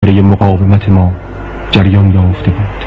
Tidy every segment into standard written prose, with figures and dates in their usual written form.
جبهه مقاومت ما جریان یافته بود.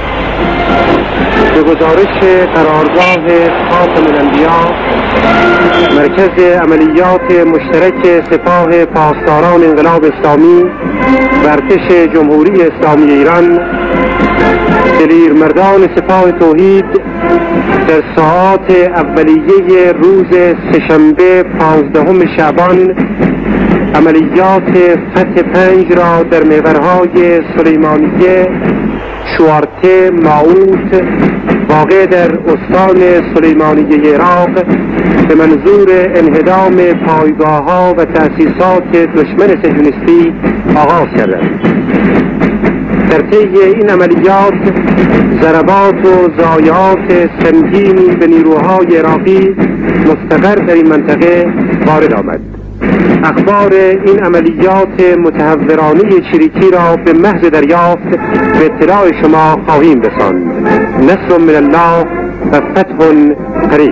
به گزارش قرارگاه خاتم الانبیا، مرکز عملیات مشترک سپاه پاسداران انقلاب اسلامی و ارتش جمهوری اسلامی ایران، دلیرمردان سپاه توحید در ساعات اولیه روز سه‌شنبه 15 شعبان عملیات فتح 5 را در محورهای سلیمانیه، شوارته، ماعوت واقع در استان سلیمانیه عراق به منظور انهدام پایگاه‌ها و تأسیسات دشمن صهیونیستی آغاز کردند. در طی این عملیات ضربات و ضایعات سنگینی به نیروهای عراقی مستقر در این منطقه وارد آمد. اخبار این عملیات متهورانه چریکی را به محض دریافت به اطلاع شما خواهیم رساند. نصر من الله و فتح قریب.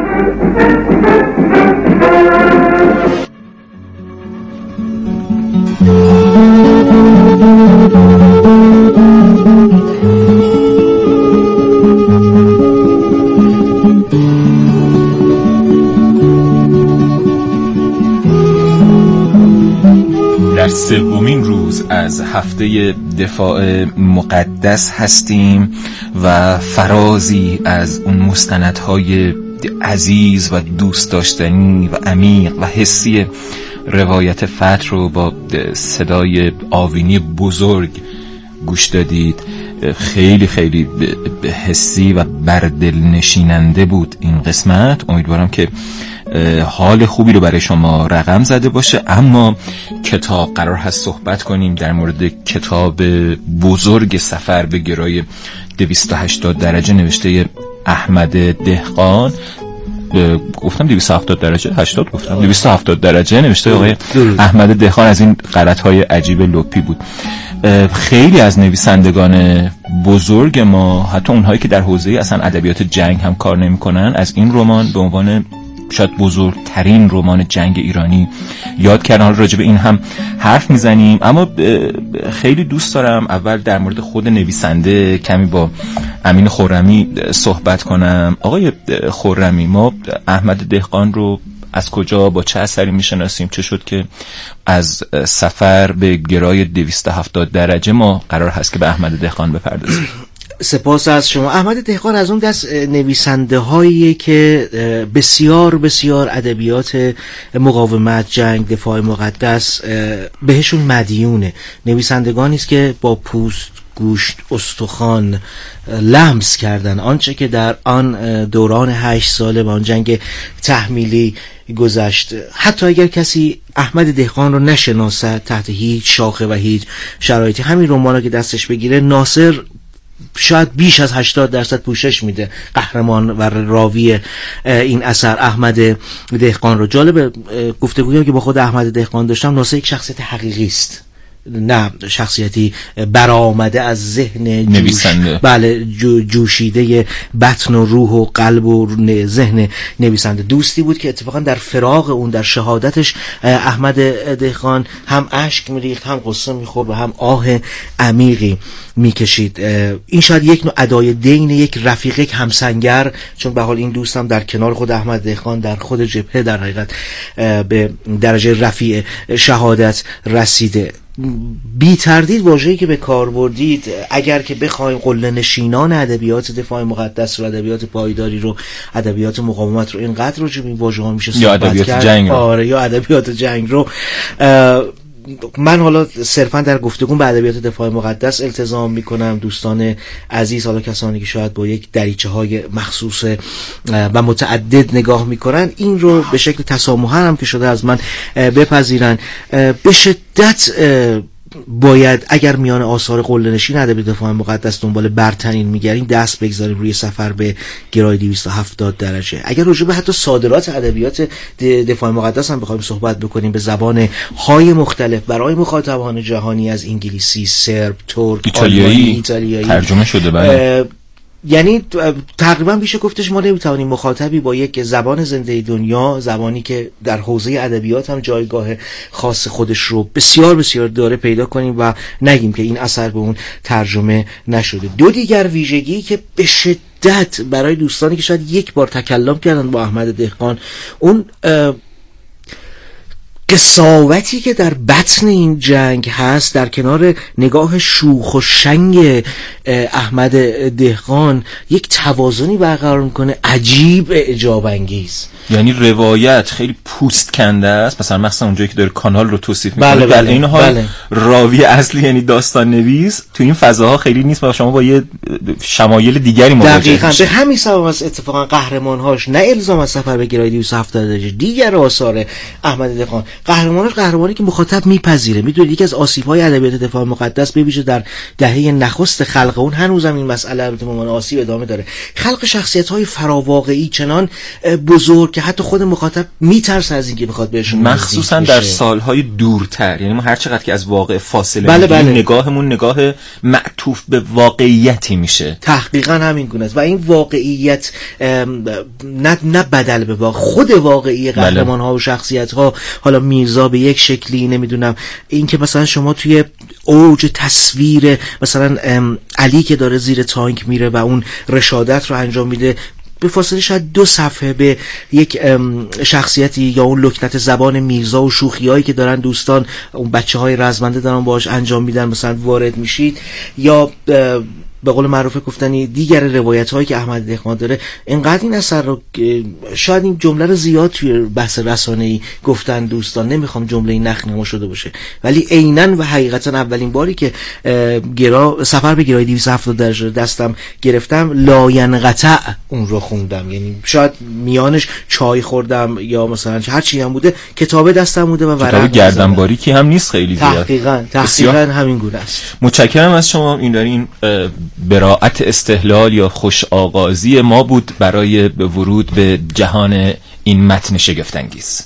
در سومین روز از هفته دفاع مقدس هستیم و فرازی از اون مستندهای عزیز و دوست داشتنی و عمیق و حسی روایت فتح رو با صدای آوینی بزرگ گوش دادید. خیلی خیلی حسی و بردل نشیننده بود این قسمت. امیدوارم که حال خوبی رو برای شما رقم زده باشه. اما کتاب قرار هست صحبت کنیم در مورد کتاب بزرگ سفر به گرای 280 درجه نوشته احمد دهقان. گفتم 270 درجه 80 گفتم 270 درجه نوشته آقای احمد دهقان. از این غلط‌های عجیب لپی بود. خیلی از نویسندگان بزرگ ما، حتی اونهایی که در حوزه اصلا ادبیات جنگ هم کار نمی‌کنن، از این رمان به عنوان شاید بزرگترین رمان جنگ ایرانی یاد کردن. حالا راجع به این هم حرف میزنیم، اما خیلی دوست دارم اول در مورد خود نویسنده کمی با امین خرمی صحبت کنم. آقای خرمی، ما احمد دهقان رو از کجا با چه اثری میشناسیم؟ چه شد که از سفر به گرای 270 درجه ما قرار هست که به احمد دهقان بپردازیم؟ سپاس از شما. احمد دهقان از اون دست نویسنده هایی که بسیار بسیار ادبیات مقاومت، جنگ، دفاع مقدس بهشون مدیونه. نویسندگانی است که با پوست، گوشت، استخوان لمس کردن آنچه که در آن دوران 8 ساله و آن جنگ تحمیلی گذشت. حتی اگر کسی احمد دهقان رو نشناسه، تحت هیچ شاخه و هیچ شرایطی همین رمانو که دستش بگیره، ناصر شاید بیش از 80% پوشش میده قهرمان و راوی این اثر احمد دهقان رو. جالب گفتگویی که با خود احمد دهقان داشتم، ناصر یک شخصیت حقیقی است، نه شخصیتی برآمده از ذهن نویسنده. بله، جوشیده بطن و روح و قلب و ذهن نویسنده. دوستی بود که اتفاقا در فراق اون، در شهادتش، احمد دهقان هم اشک میریخت، هم قصه میخورد و هم آه عمیقی میکشید. این شاید یک نوع ادای دین یک رفیق، یک همسنگر، چون به حال این دوستم در کنار خود احمد دهقان در خود جبهه در حقیقت به درجه رفیع شهادت رسیده. بی تردید واژه‌ای که به کار بردید، اگر که بخوایم قله نشینان ادبیات دفاع مقدس رو، ادبیات پایداری رو، ادبیات مقاومت رو، اینقدر راجع به این واژه‌ها میشه صحبت کرد، جنگ آره، یا ادبیات جنگ رو. من حالا صرفا در گفتگو به ادبیات دفاع مقدس التزام میکنم. دوستان عزیز، حالا کسانی که شاید با یک دریچه های مخصوص و متعدد نگاه میکنن، این رو به شکل تسامحاً هم که شده از من بپذیرن. به شدت باید اگر میان آثار قله نشین ادبیات دفاع مقدس دنبال برترین میگردیم، دست بگذاریم روی سفر به گرای 270 درجه. اگر راجع به حتی صادرات ادبیات دفاع مقدس هم بخوایم صحبت بکنیم، به زبان های مختلف برای مخاطبان جهانی، از انگلیسی، سرب، ترک، ایتالیایی ترجمه شده، بله، یعنی تقریبا میشه گفتش ما نمیتوانیم مخاطبی با یک زبان زنده دنیا، زبانی که در حوزه ادبیات هم جایگاه خاص خودش رو بسیار بسیار داره، پیدا کنیم و نگیم که این اثر به اون ترجمه نشده. دو دیگر ویژگی که به شدت برای دوستانی که شاید یک بار تکلم کردن با احمد دهقان، اون قساوتی که در بطن این جنگ هست، در کنار نگاه شوخ و شنگ احمد دهقان یک توازنی برقرار میکنه عجیب اعجاب انگیز. یعنی روایت خیلی پوست کنده است، مثلا اونجایی که داره کانال رو توصیف میکنه، در این حال راوی اصلی یعنی داستان نویس تو این فضاها خیلی نیست و شما با یه شمایل دیگری مواجه میشید. دقیقاً به همین سبب است اتفاقا قهرمان‌هاش نه الزام از سفر به گرای 270 درجه، دیگر آثار احمد دهقان قهرمانی که مخاطب میپذیره. میدونید یکی از آسیب‌های ادبیات دفاع مقدس به ویژه در دهه نخست خلق اون، هنوزم این مسئله البته ممان آسیب ادامه داره، خلق شخصیت‌های فراواقعی چنان بزرگ که حتی خود مخاطب میترسه از اینکه بخواد بهشون، مخصوصا در سالهای دورتر. یعنی ما هر چقدر که از واقع فاصله میگیریم، نگاهمون نگاه معطوف به واقعیتی میشه. تحقیقاً همین گونه است و این واقعیت نه بدل به واقع، خود واقعی قهرمان‌ها و شخصیت‌ها، حالا میرزا به یک شکلی، نمیدونم این که مثلا شما توی اوج تصویر مثلا علی که داره زیر تانک میره و اون رشادت رو انجام میده، به فاصله شاید 2 صفحه به یک شخصیتی یا اون لکنت زبان میرزا و شوخیایی که دارن دوستان اون بچه‌های رزمنده دارن باهاش انجام میدن مثلا وارد میشید، یا به قول معروف گفتنی دیگر روایت هایی که احمد دهقان داره، اینقدر این اثر رو، شاید این جمله رو زیاد توی بحث رسانه‌ای گفتن دوستان، نمیخوام جمله نخنما شده باشه، ولی عیناً و حقیقتا اولین باری که سفر به گرای 270 درجه دستم گرفتم لاینقطع اون رو خوندم. یعنی شاید میانش چای خوردم یا مثلا هر چی هم بوده، کتاب دستم بوده و ورق گردنباری که هم نیست خیلی زیاد. تحقیقاً همین گونه است. متشکرم از شما. این براءت استهلال یا خوش آغازی ما بود برای ورود به جهان این متن شگفت‌انگیز.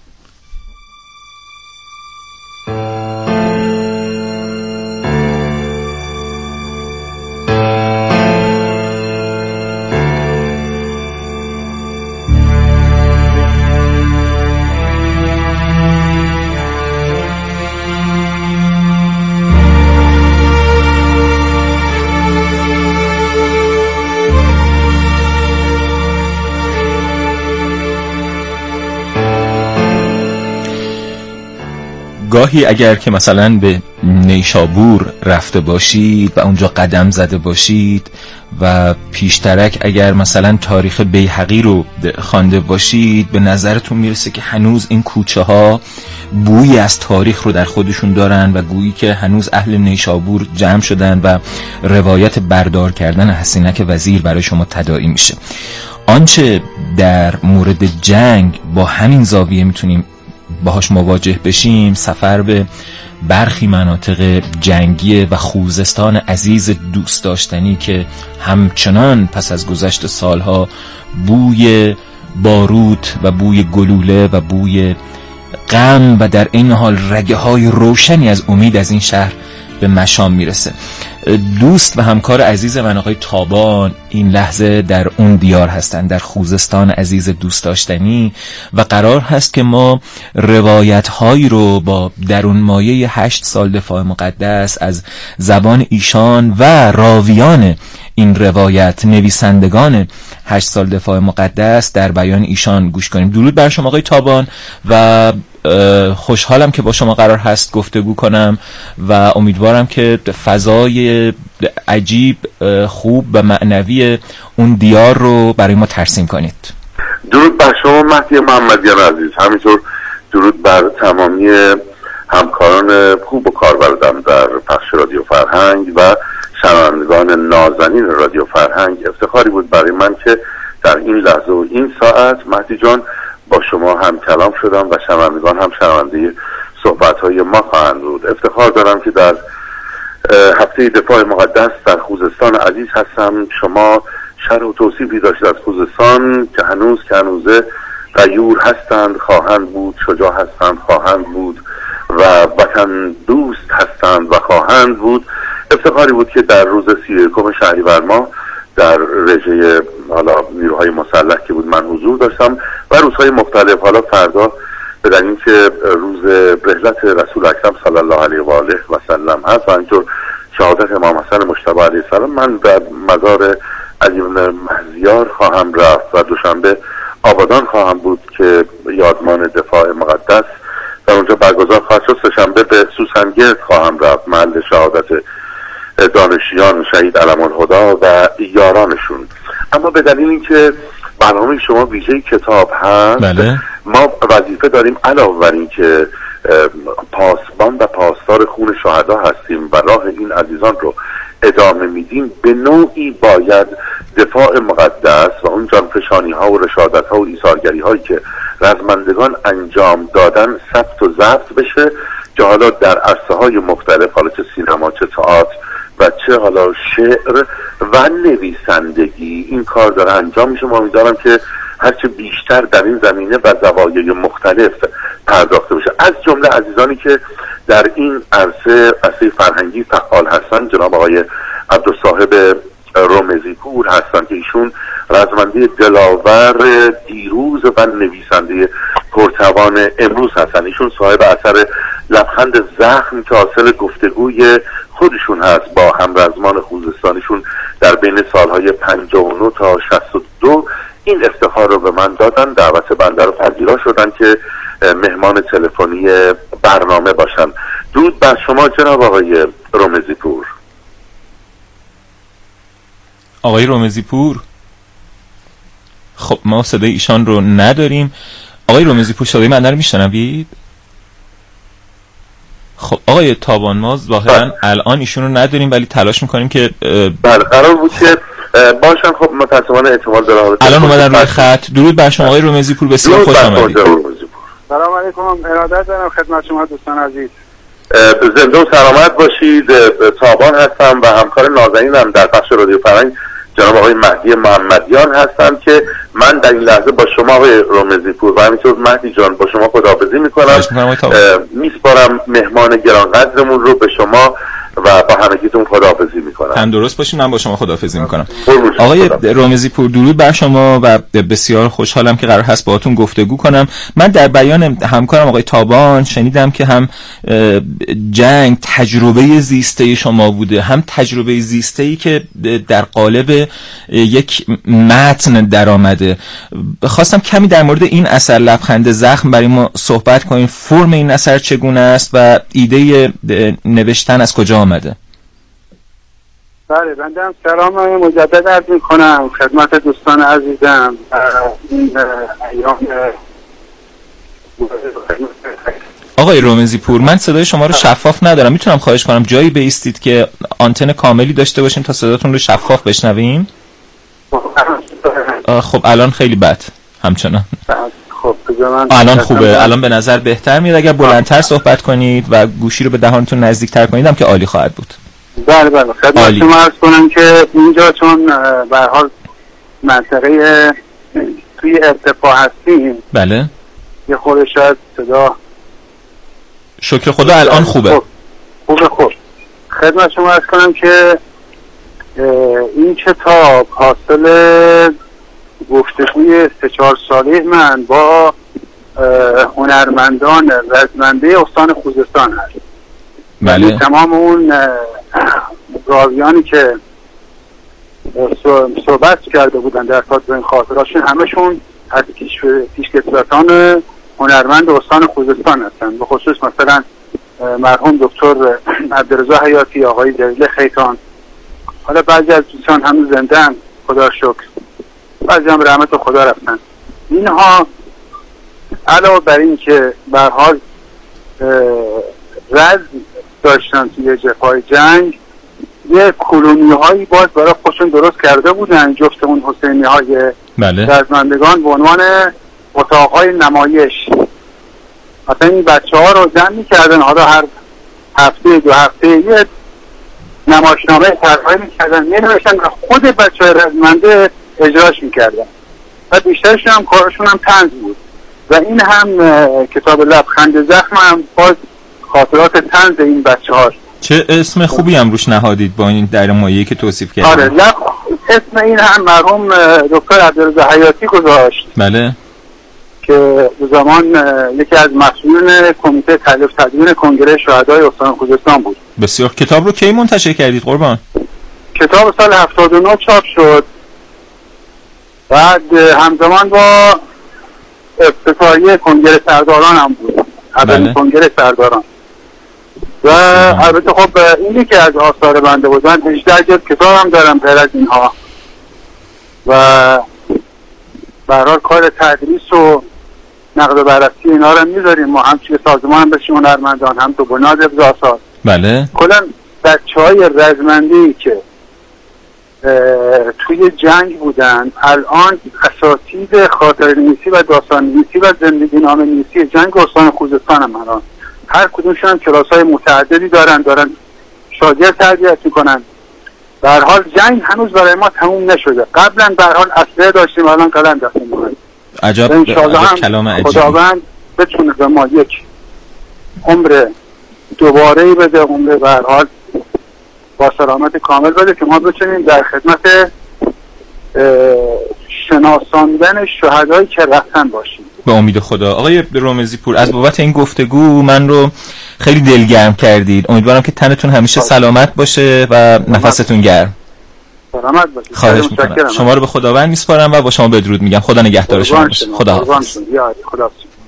گاهی اگر که مثلا به نیشابور رفته باشید و اونجا قدم زده باشید و پیشترک اگر مثلا تاریخ بیهقی رو خوانده باشید، به نظرتون میرسه که هنوز این کوچه ها بویی از تاریخ رو در خودشون دارن و گویی که هنوز اهل نیشابور جمع شدن و روایت بردار کردن حسینک وزیر برای شما تداعی میشه. آنچه در مورد جنگ با همین زاویه میتونیم باهاش مواجه بشیم، سفر به برخی مناطق جنگی و خوزستان عزیز دوست داشتنی که همچنان پس از گذشت سالها بوی باروت و بوی گلوله و بوی غم و در این حال رگه های روشنی از امید از این شهر به مشام میرسه. دوست و همکار عزیز من آقای تابان این لحظه در اون دیار هستند، در خوزستان عزیز دوست داشتنی، و قرار هست که ما روایت هایی رو با درون مایه 8 سال دفاع مقدس از زبان ایشان و راویان این روایت، نویسندگان 8 سال دفاع مقدس، در بیان ایشان گوش کنیم. درود بر شما آقای تابان و خوشحالم که با شما قرار هست گفتگو کنم و امیدوارم که فضای عجیب خوب و معنوی اون دیار رو برای ما ترسیم کنید. درود بر شما مهدی محمدیان عزیز، همینطور درود بر تمامی همکاران خوب و کاربردم در پخش رادیو فرهنگ و شنوندگان نازنین رادیو فرهنگ. افتخاری بود برای من که در این لحظه و این ساعت مهدی جان با شما هم کلام شدم و شنوندگان هم شنونده صحبت‌های ما خواهند بود. افتخار دارم که در هفته دفاع مقدس در خوزستان عزیز هستم. شما شرح و توصیفی داشتید از خوزستان که هنوزه غیور هستند، خواهند بود، شجاع هستند، خواهند بود و وطن دوست هستند و خواهند بود. افتخاری بود که در روز 31 شهریور ماه در رژه حالا نیروهای مسلح که بود من حضور داشتم و روزهای مختلف. حالا فردا به دلیل که روز رحلت رسول اکرم صلی الله علیه و آله و سلم هست و اینطور شهادت امام حسن مجتبی علیه السلام، من در مزار علی بن مهزیار خواهم رفت و دوشنبه آبادان خواهم بود که یادمان دفاع مقدس در اونجا برگزار خواهد شد. سه‌شنبه به سوسنگرد خواهم رفت، محل شهادت دانشیان شهید علم الهدی و یارانشون. اما به دلیل اینکه برنامه شما ویژه کتاب هست، بله. ما وظیفه داریم علاوه بر این که پاسبان و پاسدار خون شهدا هستیم و راه این عزیزان رو ادامه میدیم، به نوعی باید دفاع مقدس و اون جانفشانی ها و رشادت ها و ایثارگری هایی که رزمندگان انجام دادن ثبت و ضبط بشه، که حالا در عرصه های مختلف، حالا چه سینما، چه تئاتر و چه حالا شعر و نویسندگی این کار داره انجام میشه. ما امیدوارم که هرچه بیشتر در این زمینه و زوایای مختلف پرداخته بشه. از جمله عزیزانی که در این عرصه فرهنگی فعال هستن، جناب آقای عبدالصاحب رمزی پور هستن که ایشون رزمنده دلاور دیروز و نویسنده پرتوان امروز هستن. ایشون صاحب اثر لبخند زخم که حاصل گفتگوی خودشون هست با همرزمان خوزستانشون در بین سالهای 59 تا 62 این افتخار رو به من دادن، دعوت بنده رو پذیرا شدن که مهمان تلفنی برنامه باشن. درود بر شما جناب آقای رمزی پور. آقای رمزی پور، خب ما صدای ایشان رو نداریم. آقای رمزی پور صدای من رو میشنوید؟ خب آقای تابان، ما ظاهرا الان ایشون رو نداریم ولی تلاش میکنیم که بله قرار بود که باشن. خب متاسفانه احتمال داره الان اومدن روی خط. درود بر شما آقای رمزی پور، بسیار خوش آمدید. سلام علیکم، ارادت دارم خدمت شما دوستان عزیز. زنده و سلامت باشید. تابان هستم و همکار نازنینم در پخش رادیو فرهنگ جناب آقای مهدی محمدیان هستم که من در این لحظه با شما آقای رمزی پور و همینطور مهدی جان با شما خداحافظی میکنم. میسپارم مهمان گرانقدرمون رو به شما و با همگیتون خداحافظی میکنم. تندرست باشین. من با شما خداحافظی میکنم. آقای رمزی پور، درود بر شما و بسیار خوشحالم که قرار هست باهاتون گفتگو کنم. من در بیان همکارم آقای تابان شنیدم که هم جنگ تجربه زیسته شما بوده، هم تجربه زیسته‌ای که در قالب یک متن در آمده. خواستم کمی در مورد این اثر لبخند زخم برای ما صحبت کنیم. فرم این اثر چگونه است و ایده نوشتن از کجا آمده؟ بله، بنده هم سلام مجدد عرض می‌کنم خدمت دوستان عزیزم. آقای رمزی پور، من صدای شما رو شفاف ندارم. میتونم خواهش کنم جایی بایستید که آنتن کاملی داشته باشیم تا صداتون رو شفاف بشنویم؟ خب الان خیلی بد همچنان. خب الان خوبه، الان به نظر بهتر میاد. اگر بلندتر صحبت کنید و گوشی رو به دهانتون نزدیکتر کنید هم که عالی خواهد بود. بله بله، خدمت شما عرض کنم که اینجا چون به هر حال منطقه توی ارتفاع هستیم، بله، یه خورده شاید صدا شکر خدا الان خوبه. خوبه. خدمت شما عرض کنم که این کتاب حاصل گفتگوی 3-4 ساله من با هنرمندان رزمنده استان خوزستان هست. بله. تمام اون راویانی که صحبت کرده بودن در خاطر این خاطراشون همشون از پیشکسوتان هنرمند استان خوزستان هستن. به خصوص مثلا مرحوم دکتر عبدالرضا حیاتی، آقای جلیل خیطان. حالا بعضی از دوستان هم زنده هم خدا شکر، بعضی هم رحمت خدا رفتن. اینها علاوه بر این که به هر حال رزم داشتن توی جبهه‌های جنگ، یه کلونی هایی باز برای خودشون درست کرده بودن، جفت اون حسینی های رزمندگان به عنوان اتاقهای نمایش. مثلا این بچه ها رو جمع می کردن، حالا هر هفته 2 هفته یه نمایشنامه طراحی می کردن، می نوشتن و خود بچه های رزمنده اجراش می کردن و بیشترشون هم کارشون هم طنز بود و این هم کتاب لبخند زخم هم باز خاطرات طنز این بچه هاست. چه اسم خوبی هم روش نهادید با این در مایه‌ای که توصیف کردید. آره، اسم این هم مرحوم دکتر عبدالرضا حیاتی گذاشت. بله. که به زمان یکی از مسئولین کمیته تألیف تدوین کنگره شهدای استان خوزستان بود. بسیار. کتاب رو کی منتشر کردید قربان؟ کتاب سال 79 چاپ شد. بعد همزمان با افتتاحیه کنگره سرداران هم بود. اولین کنگره سرداران. و البته خب این یکی از آثار بنده بود. من 18 جلد کتاب هم دارم غیر از اینها. و برای کار تدریس و نقد و بررسی اینا رو میذاریم ما، هم توی سازمان بسیار هنرمندان، هم تو بنیاد حفظ آثار. بله. کلا بچه‌های رزمنده‌ای که توی جنگ بودن الان اساتید خاطره‌نویسی و داستان‌نویسی و زندگی نامه‌نویسی جنگ استان خوزستان هم الان هر کدومشون هم کلاس‌های متعددی دارن شاگرد تربیت میکنن. به هر حال جنگ هنوز برای ما تموم نشده. قبلا به هر حال اسلحه داشتیم، الان قلم دستمون می‌کنیم. عجب کلام عجیبی. خداوند بتونه به ما یک عمر دوباره‌ای بده، عمر به هر حال با سلامت کامل بده که ما بتونیم در خدمت شناساندن شهدایی که رفتن باشیم. به امید خدا. آقای رامزی پور، از بابت این گفتگو من رو خیلی دلگرم کردید. امیدوارم که تنتون همیشه سلامت باشه و نفستون گرم. سلامت باشید. خواهش میکنم. شما رو به خداوند میسپارم و با شما بدرود میگم. خدا نگهدار شما باشه. خدا حافظ. خدا.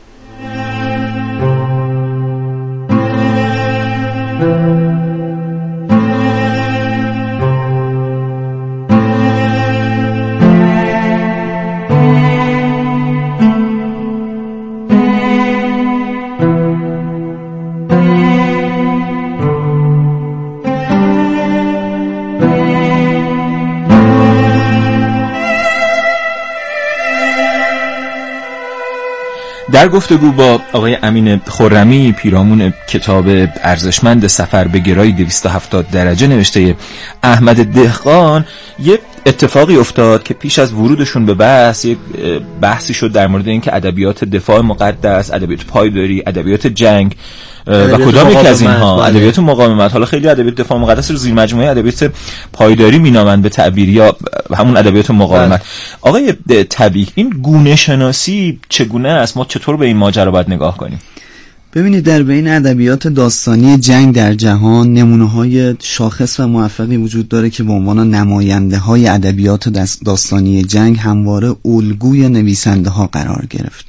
در گفتگو با آقای امین خرمی، پیرامون کتاب ارزشمند سفر به گرای 270 درجه نوشته احمد دهقان، یه اتفاقی افتاد که پیش از ورودشون به بحث یه بحثی شد در مورد اینکه ادبیات دفاع مقدس، ادبیات پایداری، ادبیات جنگ و کدام یک از اینها، ادبیات مقاومت، حالا خیلی ادبیات دفاع مقدس رو زیر مجموعه ادبیات پایداری مینامند به تعبیر، یا همون ادبیات مقاومت. آقای طبیعی، این گونه شناسی چگونه است؟ ما چطور به این ماجرا باید نگاه کنیم؟ ببینید، در بین ادبیات داستانی جنگ در جهان نمونه‌های شاخص و موفقی وجود داره که به عنوان نماینده‌های ادبیات داستانی جنگ همواره الگوی نویسنده‌ها قرار گرفته.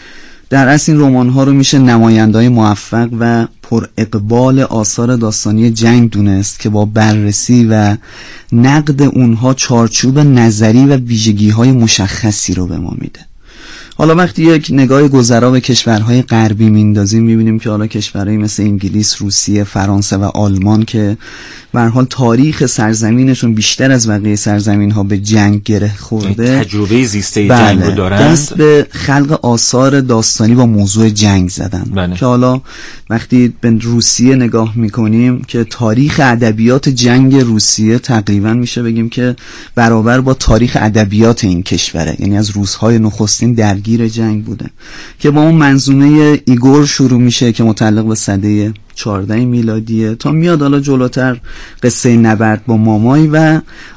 در اصل این رمان‌ها رو میشه نماینده‌های موفق و پر اقبال آثار داستانی جنگ دونست که با بررسی و نقد اونها چارچوب نظری و ویژگی‌های مشخصی رو به ما میده. حالا وقتی یک نگاه گذرا به کشورهای غربی میندازیم میبینیم که حالا کشورهایی مثل انگلیس، روسیه، فرانسه و آلمان که به هر حال تاریخ سرزمینشون بیشتر از بقیه سرزمین‌ها به جنگ گره خورده، تجربه زیسته جنگ رو دارند، دست به خلق آثار داستانی با موضوع جنگ زدن. که حالا وقتی به روسیه نگاه میکنیم که تاریخ ادبیات جنگ روسیه تقریبا میشه بگیم که برابر با تاریخ ادبیات این کشوره، یعنی از روزهای نخستین درگیر جنگ بوده، که با اون منظومه ایگور شروع میشه که متعلق به سده 14 میلادیه تا میاد حالا جلوتر قصه نبرد با مامای و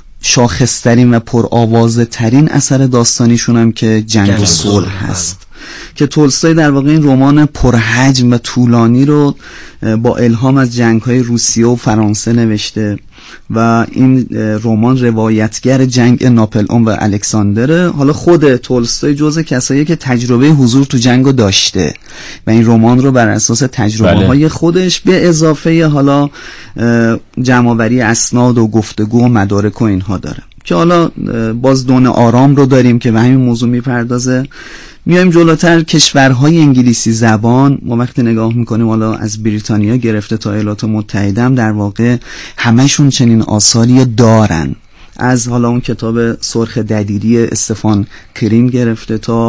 شاخصترین و پرآوازه ترین اثر داستانیشون هم که جنگ و صلح هست که تولستوی در واقع این رمان پرحجم و طولانی رو با الهام از جنگ‌های روسیه و فرانسه نوشته و این رمان روایتگر جنگ ناپلئون و الکساندره. حالا خود تولستوی جزء کسایی که تجربه حضور تو جنگو داشته و این رمان رو بر اساس تجربه‌های خودش به اضافه حالا جمع‌آوری اسناد و گفتگو و مدارک و اینها داره که حالا باز دون آرام رو داریم که به همین موضوع میپردازه. میایم جلوتر، کشورهای انگلیسی زبان ما وقتی نگاه میکنیم حالا از بریتانیا گرفته تا ایالات متحده هم در واقع همشون چنین آثاری دارن، از حالا اون کتاب سرخ ددیری استفان کرین گرفته تا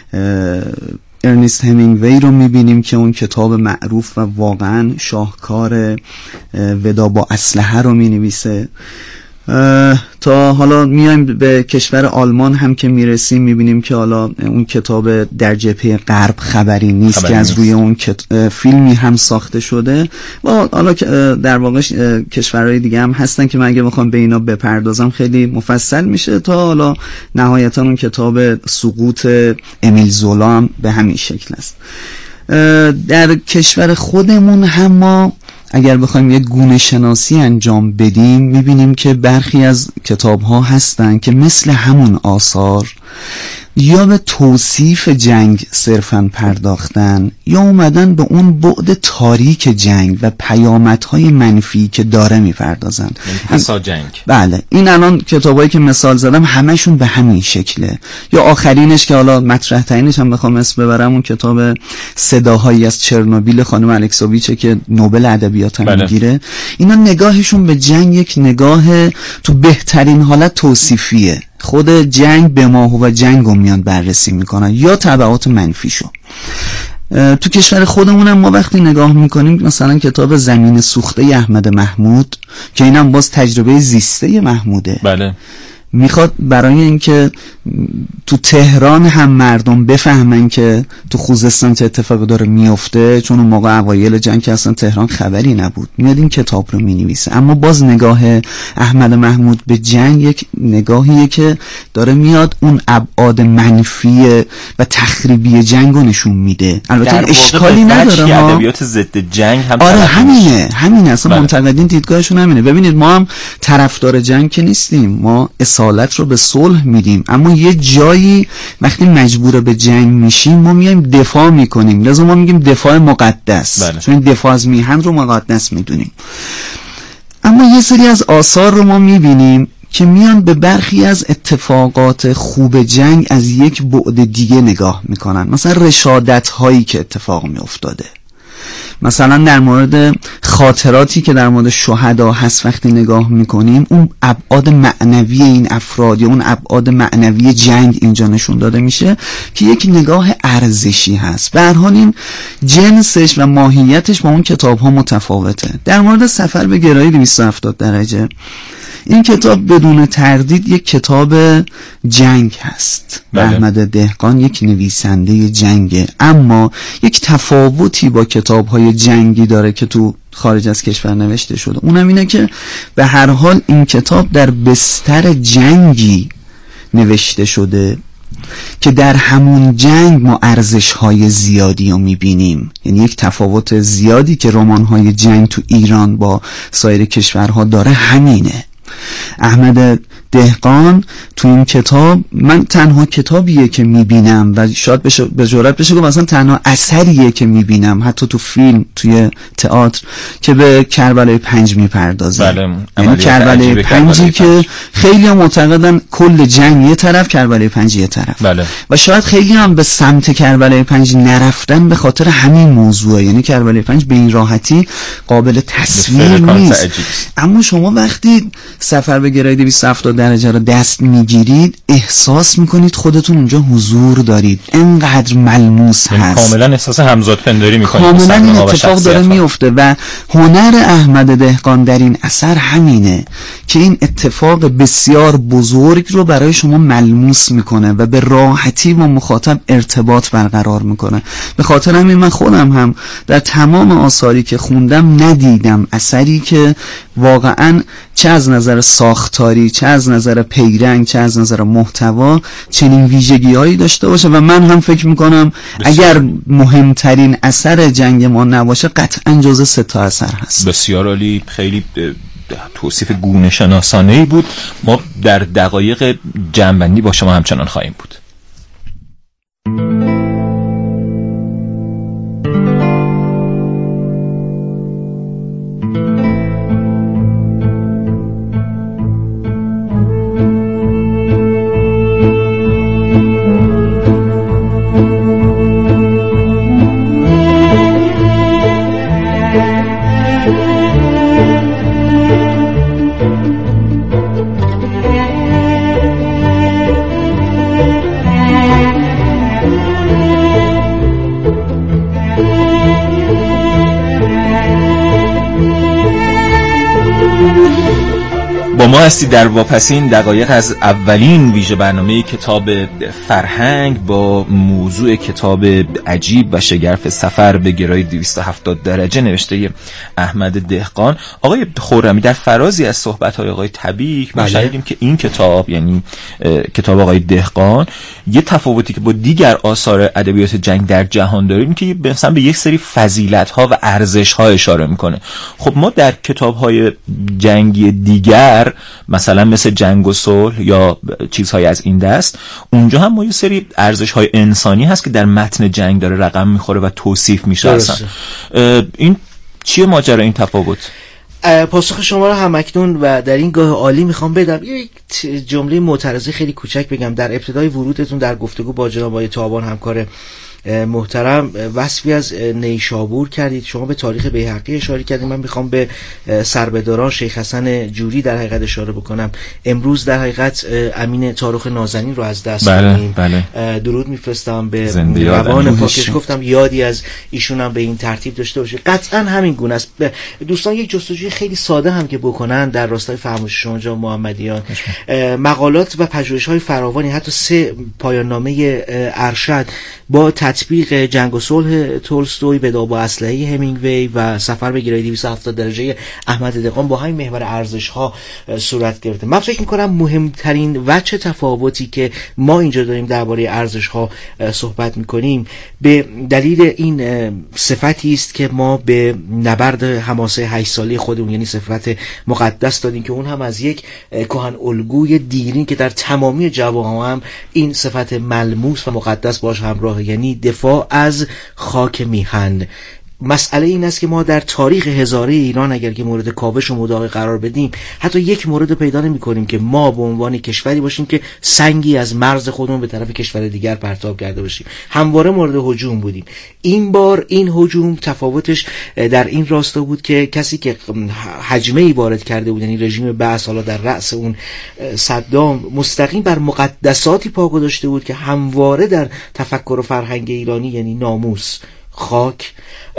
ارنست همینگوی رو میبینیم که اون کتاب معروف و واقعا شاهکار ودا با اسلحه رو مینویسه. تا حالا میایم به کشور آلمان هم که میرسیم میبینیم که حالا اون کتاب در جبهه غرب خبری نیست که از روی اون فیلمی هم ساخته شده و حالا در واقع کشورهای دیگه هم هستن که من اگه بخوام به اینا بپردازم خیلی مفصل میشه تا حالا نهایتا اون کتاب سقوط امیل زولا هم به همین شکل است. در کشور خودمون هم ما اگر بخوایم یک گونه شناسی انجام بدیم میبینیم که برخی از کتاب ها هستن که مثل همون آثار یا به توصیف جنگ صرفاً پرداختن یا اومدن به اون بعد تاریک جنگ و پیامدهای منفی که داره میپردازن. پسا جنگ. بله، این الان کتابایی که مثال زدم همشون به همین شکله. یا آخرینش که حالا مطرح ترینش هم بخوام اسم ببرم اون کتاب صداهایی از چرنوبیل خانم الکسوویچه که نوبل ادبیات هم میگیره. اینا نگاهشون به جنگ یک نگاه تو بهترین حالت توصیفیه. خود جنگ به ماهو و جنگ رو میان بررسی میکنن یا تبعات منفیشو. تو کشور خودمونم ما وقتی نگاه میکنیم مثلا کتاب زمین سوخته احمد محمود که اینم باز تجربه زیسته محموده. بله. میخواد برای اینکه تو تهران هم مردم بفهمن که تو خوزستان چه اتفاقی داره میفته، چون اون موقع اوایل جنگ که اصلا تهران خبری نبود، میاد این کتاب رو مینویسه. اما باز نگاه احمد محمود به جنگ یک نگاهیه که داره میاد اون ابعاد منفی و تخریبی جنگ رو نشون میده. البته اشکالی نداره ها، ادبیات ضد جنگ هم آره همینه اصلا منتقدین دیدگاهشون همینه. ببینید ما هم طرفدار جنگ که نیستیم، ما اصالت رو به صلح میدیم، اما یه جایی وقتی مجبور به جنگ میشیم ما میایم دفاع میکنیم، لازم ما میگیم دفاع مقدس. بله. چون دفاع از میهن رو مقدس میدونیم. اما یه سری از آثار رو ما میبینیم که میان به برخی از اتفاقات خوب جنگ از یک بعد دیگه نگاه میکنن، مثلا رشادت هایی که اتفاق میافتاده. مثلا در مورد خاطراتی که در مورد شهدا هست وقتی نگاه میکنیم اون ابعاد معنوی این افراد یا اون ابعاد معنوی جنگ اینجا نشون داده میشه که یک نگاه ارزشی هست. به هر حال این جنسش و ماهیتش با اون کتاب ها متفاوته. در مورد سفر به گرایی 270 درجه، این کتاب بدون تردید یک کتاب جنگ هست. بله. احمد دهقان یک نویسنده جنگه، اما یک تفاوتی با کتاب‌های جنگی داره که تو خارج از کشور نوشته شده. اونم اینه که به هر حال این کتاب در بستر جنگی نوشته شده که در همون جنگ ما ارزش‌های زیادی رو می‌بینیم. یعنی یک تفاوت زیادی که رمان‌های جنگ تو ایران با سایر کشورها داره همینه. احمد دهقان تو این کتاب، من تنها کتابیه که میبینم و شاید به جرئت بشه گفت مثلا تنها اثریه که میبینم حتی تو فیلم، توی تئاتر، که به کربلای 5 میپردازه. بله. یعنی کربلای 5 که خیلی هم معتقدن کل جنگ یه طرف، کربلای 5 یه طرف. بله. و شاید خیلی هم به سمت کربلای 5 نرفتن به خاطر همین موضوع، یعنی کربلای 5 به این راحتی قابل تصویر نیست. اما شما وقتی سفر به گرایی 270 درجه رو دست میگیرید احساس میکنید خودتون اونجا حضور دارید، انقدر ملموس هست، کاملا احساس همزادپنداری میکنید، کاملا این اتفاق داره میفته. و هنر احمد دهقان در این اثر همینه که این اتفاق بسیار بزرگ رو برای شما ملموس میکنه و به راحتی با مخاطب ارتباط برقرار میکنه. به خاطر همین من خودم هم در تمام آثاری که خوندم ندیدم اثری که واقعا چه از نظر ساختاری، چه از نظر پیرنگ، چه از نظر محتوا چنین ویژگی‌هایی داشته باشه. و من هم فکر میکنم اگر مهمترین اثر جنگ ما نباشه قطعا جزء 3 تا اثر هست. بسیار عالی، خیلی توصیف گونه شناسانه‌ای بود. ما در دقایق جمع‌بندی با شما همچنان خواهیم بود. با ما هستی در واپسین دقایق از اولین ویژه برنامه کتاب فرهنگ با موضوع کتاب عجیب و شگرف سفر به گرای 270 درجه نوشته احمد دهقان. آقای خرمی، در فرازی از صحبت‌های آقای طبیک ما شنیدیم که این کتاب، یعنی کتاب آقای دهقان، یه تفاوتی که با دیگر آثار ادبیات جنگ در جهان داریم که مثلا به یک سری فضیلت‌ها و ارزش‌ها اشاره میکنه. خب ما در کتاب‌های جنگی دیگر مثلا مثل جنگ و صلح یا چیزهای از این دست، اونجا هم ما یه سری ارزش‌های انسانی هست که در متن جنگ داره رقم میخوره و توصیف میشه. اصلا این چیه ماجرا این تفاوت؟ پاسخ شما رو هم اکنون و در این گاه عالی میخوام بدم. یک جمله معترضه خیلی کوچک بگم. در ابتدای ورودتون در گفتگو با جناب آقای تابان همکار محترم وصفی از نیشابور کردید، شما به تاریخ بیهقی اشاره کردید. من میخوام به سربداران شیخ حسن جوری در حقیقت اشاره بکنم. امروز در حقیقت امین تاروخ نازنین رو از دست دادیم. درود میفرستم به روان پاکش. گفتم یادی از ایشون هم به این ترتیب داشته باشه. قطعا همین گونه است. دوستان یک جستجوی خیلی ساده هم که بکنن در راستای فرمایش شما جناب محمدیان، مقالات و پژوهش‌های فراوانی، حتی 3 پایان نامه ارشد با تطبیق جنگ و صلح تولستوی، بدابا اسلحه همینگوی و سفر به گرای 270 درجه احمد دهقان با همین محور ارزش‌ها صورت گرفته. من فکر می‌کنم مهمترین وجه تفاوتی که ما اینجا داریم درباره ارزش‌ها صحبت می‌کنیم به دلیل این صفتی است که ما به نبرد حماسه 8 ساله خودمون، یعنی صفت مقدس دادیم که اون هم از یک کهن الگوی دیرین که در تمامی جواها هم این صفت ملموس و مقدس باش همراه، یعنی دفاع از خاک میهن. مسئله این است که ما در تاریخ هزاره ایران اگر که مورد کاوش و مداقه قرار بدیم، حتی یک مورد پیدا نمی کنیم که ما به عنوان کشوری باشیم که سنگی از مرز خودمون به طرف کشور دیگر پرتاب کرده باشیم. همواره مورد هجوم بودیم. این بار این هجوم تفاوتش در این راستا بود که کسی که هجمه ای وارد کرده بود، یعنی رژیم بعث، حالا در رأس اون صدام، مستقیم بر مقدساتی پا گذاشته بود که همواره در تفکر و فرهنگ ایرانی، یعنی ناموس، خاک،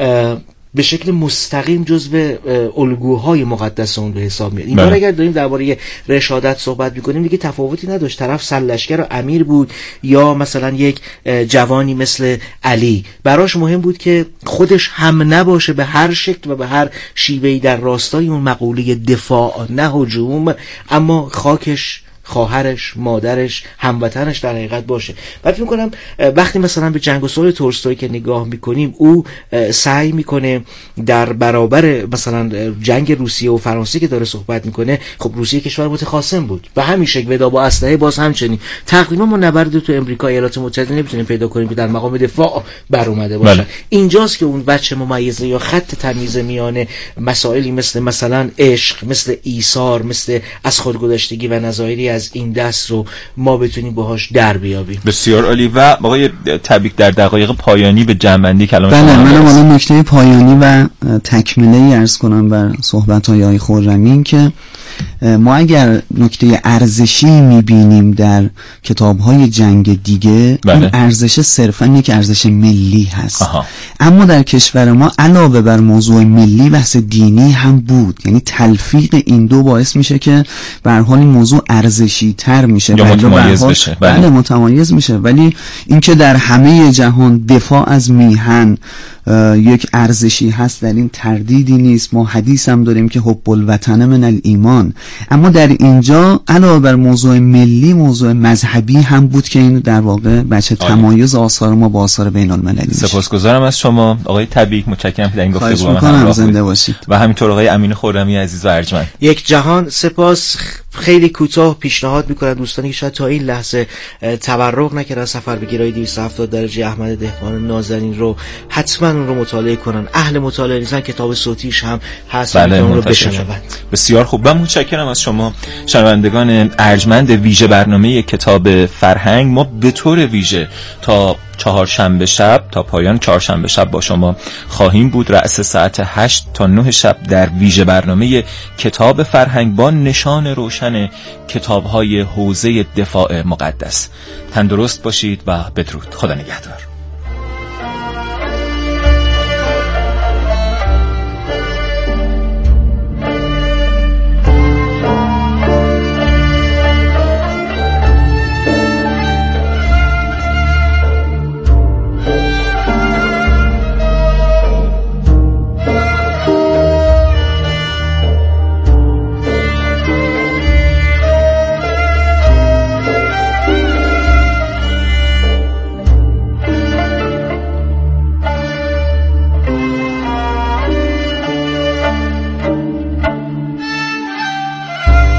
به شکل مستقیم جزو الگوهای مقدس اون به حساب میاد. این بار اگر داریم درباره رشادت صحبت میکنیم دیگه تفاوتی نداشت. طرف سرلشکر و امیر بود یا مثلا یک جوانی مثل علی. براش مهم بود که خودش هم نباشه به هر شکل و به هر شیوهی در راستای اون مقوله دفاع نه هجوم، اما خاکش، خواهرش، مادرش، هموطنش در حقیقت باشه. بعد فکر می‌کنم وقتی مثلا به جنگ و صلح تولستوی که نگاه می‌کنیم، او سعی می‌کنه در برابر مثلا جنگ روسیه و فرانسه که داره صحبت می‌کنه، خب روسیه کشور متخاصم بود و همین شکل ودا با اسلحه باز همچنین. تقریبا ما نبرد تو امریکا ایالات متحده نمی‌تونیم پیدا کنیم که در مقام دفاع بر اومده باشه. اینجاست که اون بچه ممیزه یا خط تمیز میان مسائلی مثلا عشق، مثل ایثار، مثل از خودگذشتگی و نظایری از این دست رو ما بتونیم باهاش در بیابیم. بسیار عالی. و آقای طبیک در دقایق پایانی به جنبندی کلام شما. بله، منم الان نکته پایانی و تکمله عرض کنم بر صحبت‌های آقای خرمی که ما اگر نکته ارزشی می‌بینیم در کتاب‌های جنگ دیگه، اون ارزش صرفاً یک ارزش ملی هست. اما در کشور ما علاوه بر موضوع ملی بحث دینی هم بود، یعنی تلفیق این دو باعث میشه که به هر حال این موضوع ارزشی تر میشه یا متمایز بشه. بله متمایز میشه. ولی اینکه در همه جهان دفاع از میهن یک ارزشی هست، در این تردیدی نیست. ما حدیث هم داریم که حب الوطن من الایمان. اما در اینجا علاوه بر موضوع ملی، موضوع مذهبی هم بود که این در واقع بچه تمایز آثار ما با آثار بین المللی میشه. سپاسگزارم از شما آقای طبیک، متشکرم که در این گفتگو با من همراه زنده باشید. و همینطور آقای امین خرمی عزیز و ارجمند. یک جهان سپاس. خیلی کوتاه پیشنهاد میکنم دوستانی که شاید تا این لحظه تبرک نکردن سفر به گرای 270 درجه احمد دهقان نازنین رو، حتما اون رو مطالعه کنن. اهل مطالعه نیستن کتاب صوتیش هم هست، اون رو بشنوند. بسیار خوب. و متشکرم از شما شنوندگان ارجمند ویژه برنامه کتاب فرهنگ. ما به طور ویژه تا چهارشنبه شب، تا پایان چهارشنبه شب با شما خواهیم بود، رأس ساعت 8 تا 9 شب در ویژه برنامه کتاب فرهنگ با نشان روشن کتاب‌های حوزه دفاع مقدس. تندرست باشید و بدرود. خدا نگهدار.